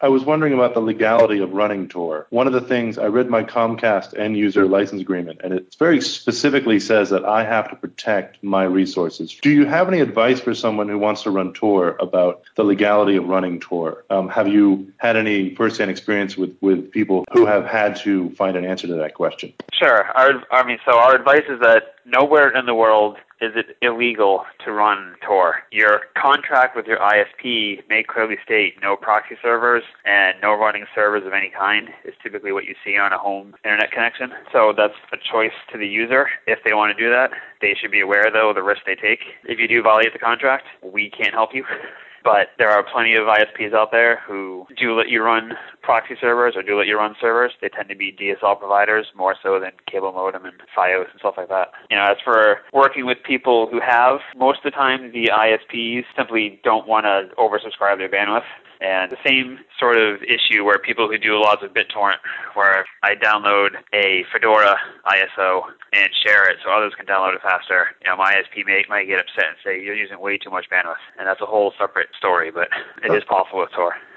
I was wondering about the legality of running Tor. One of the things, I read my Comcast end user license agreement, and it very specifically says that I have to protect my resources. Do you have any advice for someone who wants to run Tor about the legality of running Tor? Have you had any firsthand experience with people who have had to find an answer to that question? Sure. Our advice is that nowhere in the world is it illegal to run Tor. Your contract with your ISP may clearly state no proxy servers and no running servers of any kind is typically what you see on a home internet connection. So that's a choice to the user if they want to do that. They should be aware, though, of the risk they take. If you do violate the contract, we can't help you. But there are plenty of ISPs out there who do let you run proxy servers or do let you run servers. They tend to be DSL providers more so than cable modem and Fios and stuff like that. As for working with people who have, most of the time the ISPs simply don't want to oversubscribe their bandwidth. And the same sort of issue where people who do lots of BitTorrent, where I download a Fedora ISO and share it so others can download it faster. My ISP might get upset and say, you're using way too much bandwidth. And that's a whole separate story, but it is possible with Tor.